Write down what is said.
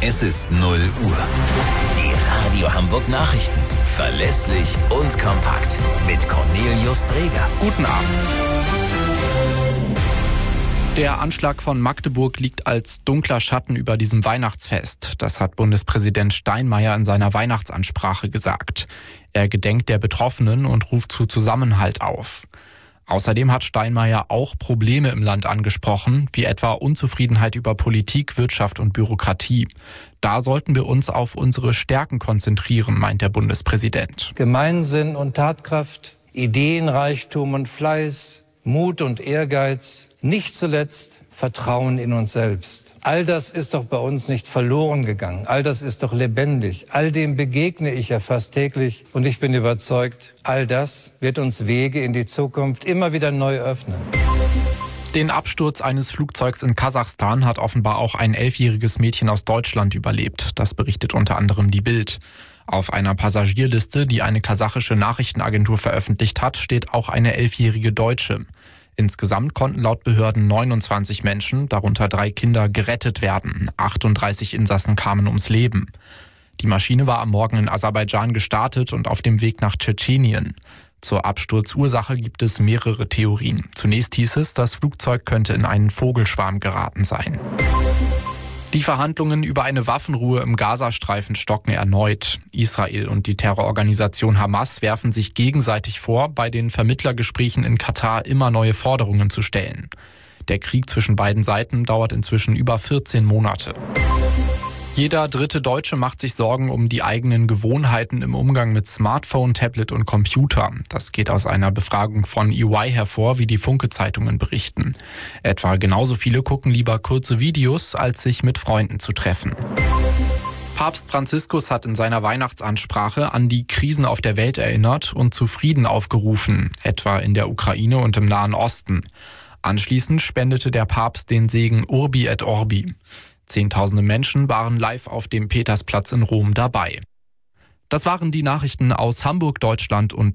Es ist 0 Uhr. Die Radio Hamburg Nachrichten. Verlässlich und kompakt. Mit Cornelius Dreger. Guten Abend. Der Anschlag von Magdeburg liegt als dunkler Schatten über diesem Weihnachtsfest. Das hat Bundespräsident Steinmeier in seiner Weihnachtsansprache gesagt. Er gedenkt der Betroffenen und ruft zu Zusammenhalt auf. Außerdem hat Steinmeier auch Probleme im Land angesprochen, wie etwa Unzufriedenheit über Politik, Wirtschaft und Bürokratie. Da sollten wir uns auf unsere Stärken konzentrieren, meint der Bundespräsident. Gemeinsinn und Tatkraft, Ideenreichtum und Fleiß, Mut und Ehrgeiz, nicht zuletzt Vertrauen in uns selbst. All das ist doch bei uns nicht verloren gegangen. All das ist doch lebendig. All dem begegne ich ja fast täglich. Und ich bin überzeugt, all das wird uns Wege in die Zukunft immer wieder neu öffnen. Den Absturz eines Flugzeugs in Kasachstan hat offenbar auch ein 11-jähriges Mädchen aus Deutschland überlebt. Das berichtet unter anderem die Bild. Auf einer Passagierliste, die eine kasachische Nachrichtenagentur veröffentlicht hat, steht auch eine 11-jährige Deutsche. Insgesamt konnten laut Behörden 29 Menschen, darunter 3 Kinder, gerettet werden. 38 Insassen kamen ums Leben. Die Maschine war am Morgen in Aserbaidschan gestartet und auf dem Weg nach Tschetschenien. Zur Absturzursache gibt es mehrere Theorien. Zunächst hieß es, das Flugzeug könnte in einen Vogelschwarm geraten sein. Die Verhandlungen über eine Waffenruhe im Gazastreifen stocken erneut. Israel und die Terrororganisation Hamas werfen sich gegenseitig vor, bei den Vermittlergesprächen in Katar immer neue Forderungen zu stellen. Der Krieg zwischen beiden Seiten dauert inzwischen über 14 Monate. Jeder dritte Deutsche macht sich Sorgen um die eigenen Gewohnheiten im Umgang mit Smartphone, Tablet und Computer. Das geht aus einer Befragung von EY hervor, wie die Funke-Zeitungen berichten. Etwa genauso viele gucken lieber kurze Videos, als sich mit Freunden zu treffen. Papst Franziskus hat in seiner Weihnachtsansprache an die Krisen auf der Welt erinnert und zu Frieden aufgerufen, etwa in der Ukraine und im Nahen Osten. Anschließend spendete der Papst den Segen Urbi et Orbi. Zehntausende Menschen waren live auf dem Petersplatz in Rom dabei. Das waren die Nachrichten aus Hamburg, Deutschland und